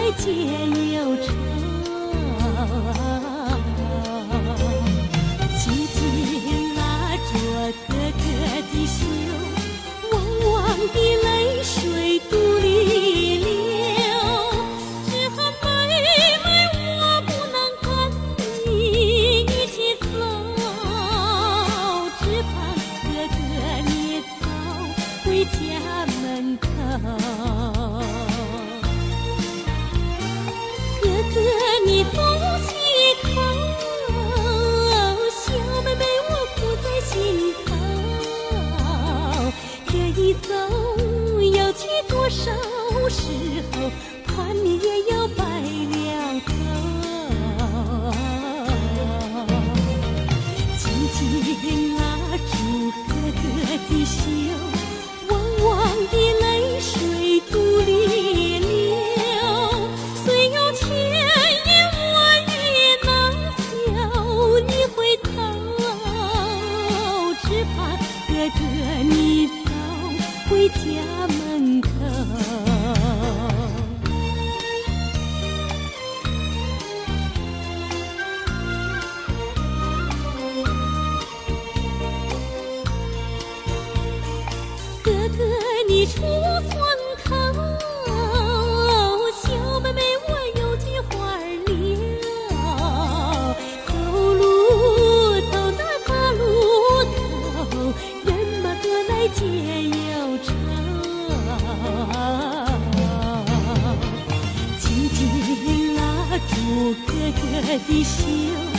来解忧愁。紧紧拉着哥哥的手，汪汪的泪水肚里流。只恨妹妹我不能跟你一起走，只怕哥哥你早回家门口。哥哥你东西口，小妹妹我苦在心头。这一走要去多少时候，怕你也要白了头。紧紧拉住哥哥的手，汪汪的泪水肚里流。虽有千言万语能叫你回头，只怕哥哥你早回家门口。哥哥你出村口，小妹妹我有句话儿留。走路到那大路口，人马多来解忧愁。紧紧拉住哥哥的手，